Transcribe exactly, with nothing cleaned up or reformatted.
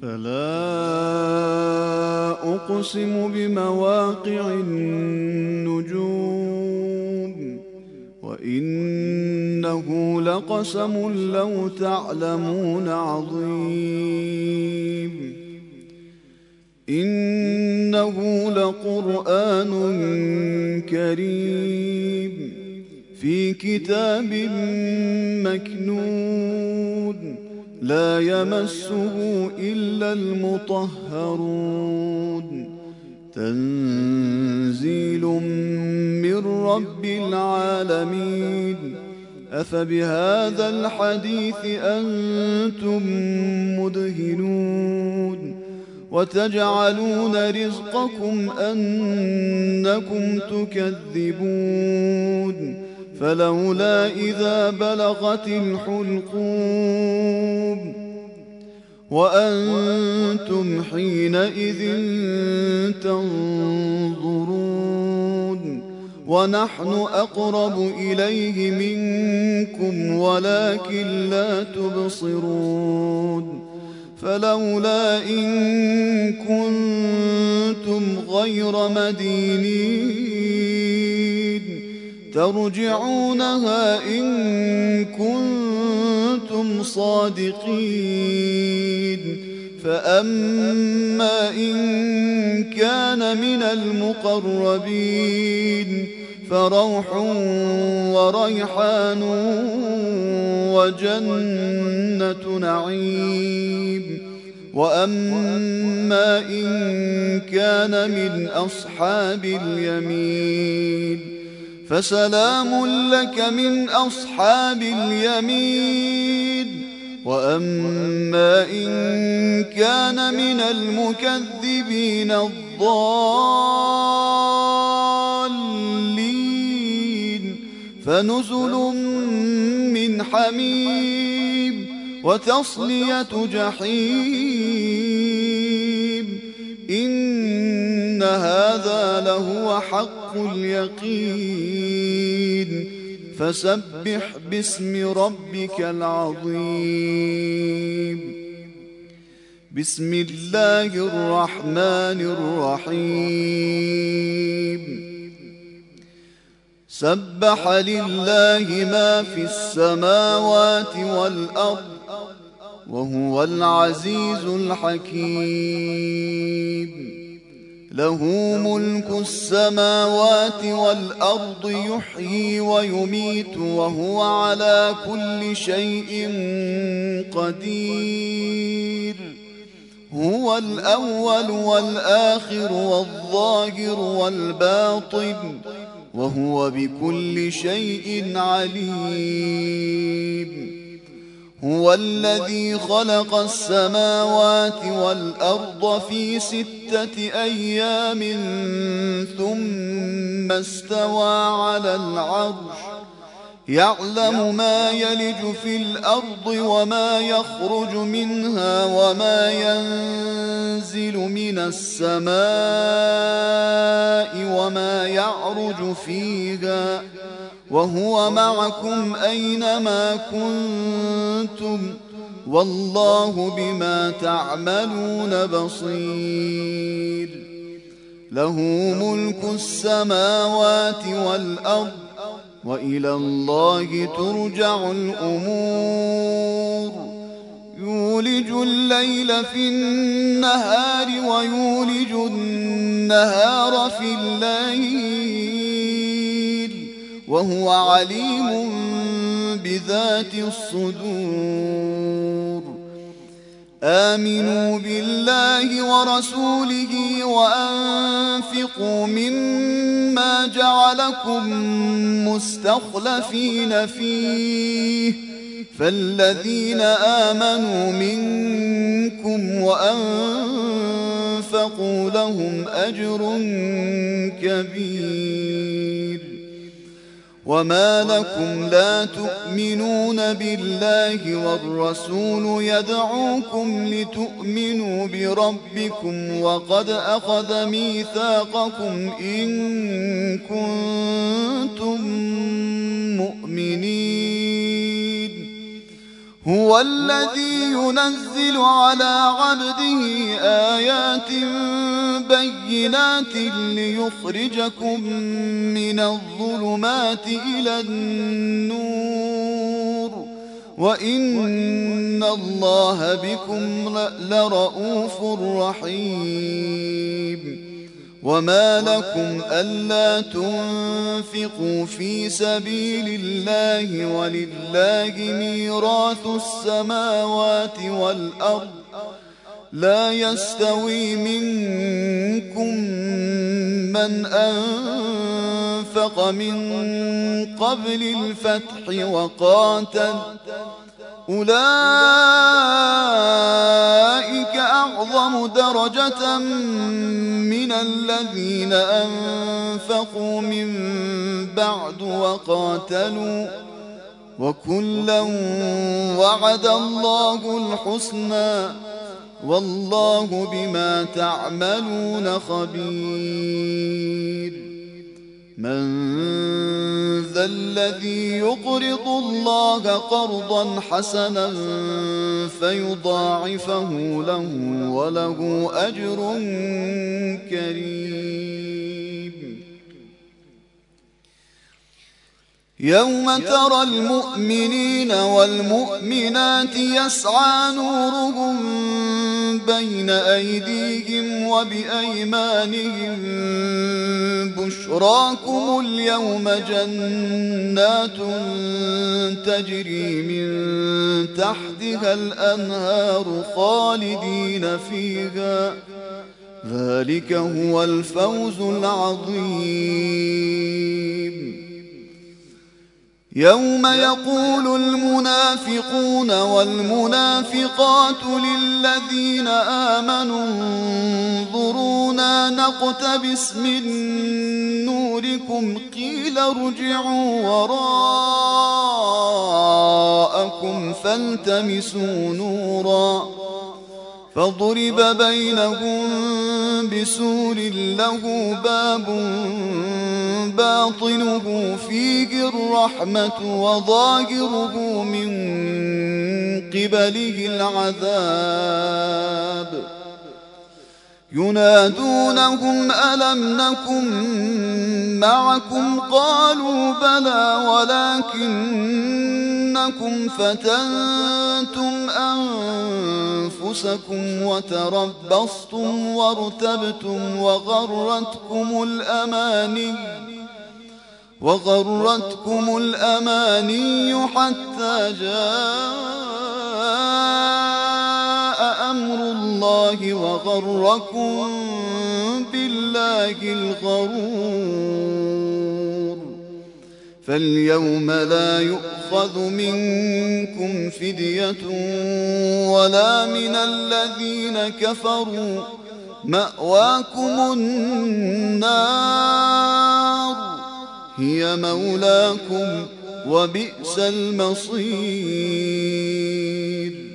فلا أقسم بمواقع النجوم وإنه لقسم لو تعلمون عظيم إنه لقرآن كريم في كتاب مكنون لا يمسه إلا المطهرون تنزيل من رب العالمين أفبهذا الحديث أنتم مدهنون وتجعلون رزقكم أنكم تكذبون فلولا إذا بلغت الحلقوم وأنتم حينئذ تنظرون ونحن أقرب إليه منكم ولكن لا تبصرون فلولا إن كنتم غير مدينين ترجعونها إن كنتم صادقين فأما إن كان من المقربين فروح وريحان وجنة نعيم وأما إن كان من أصحاب اليمين فسلام لك من أصحاب اليمين وأما إن كان من المكذبين الضالين فنزل من حميم وتصلية جحيم إن هذا لهو حق اليقين فسبح باسم ربك العظيم بسم الله الرحمن الرحيم سبح لله ما في السماوات والأرض وهو العزيز الحكيم له ملك السماوات والأرض يحيي ويميت وهو على كل شيء قدير هو الأول والآخر والظاهر والباطن وهو بكل شيء عليم هو الذي خلق السماوات والأرض في ستة أيام ثم استوى على العرش يعلم ما يلج في الأرض وما يخرج منها وما ينزل من السماء وما يعرج فيها وهو معكم أينما كنتم والله بما تعملون بصير له ملك السماوات والأرض وإلى الله ترجع الأمور يولج الليل في النهار ويولج النهار في الليل وهو عليم بذات الصدور آمنوا بالله ورسوله وأنفقوا مما جعلكم مستخلفين فيه فالذين آمنوا منكم وأنفقوا لهم أجر كبير وما لكم لا تؤمنون بالله والرسول يدعوكم لتؤمنوا بربكم وقد أخذ ميثاقكم إن كنتم مؤمنين هو الذي ينزل على عبده آيات بينات ليخرجكم من الظلمات إلى النور وإن الله بكم لرؤوف رحيم. وما لكم ألا تنفقوا في سبيل الله ولله ميراث السماوات والأرض لا يستوي منكم من أنفق من قبل الفتح وقاتل أولئك أعظم درجة من الذين أنفقوا من بعد وقاتلوا وكلا وعد الله الحسنى والله بما تعملون خبير. من ذا الذي يقرض الله قرضا حسنا فيضاعفه له وله أجر كريم. يوم ترى المؤمنين والمؤمنات يسعى نورهم بين أيديهم وبأيمانهم بشراكم اليوم جنات تجري من تحتها الأنهار خالدين فيها ذلك هو الفوز العظيم. يوم يقول المنافقون والمنافقات للذين آمنوا انظرونا نقتبس من نوركم قيل ارجعوا وراءكم فالتمسوا نورا فضرب بينهم بسور له باب باطنه فيه الرحمة وظاهره من قبله العذاب ينادونهم ألم نكن معكم قالوا بلى ولكنكم فتنتم أنفسكم وتربصتم وارتبتم وغرتكم الأماني وغرتكم الأماني حتى جاء أمر الله وغركم بالله الغرور. فاليوم لا يؤخذ منكم فدية ولا من الذين كفروا مأواكم النار هي مولاكم وبئس المصير.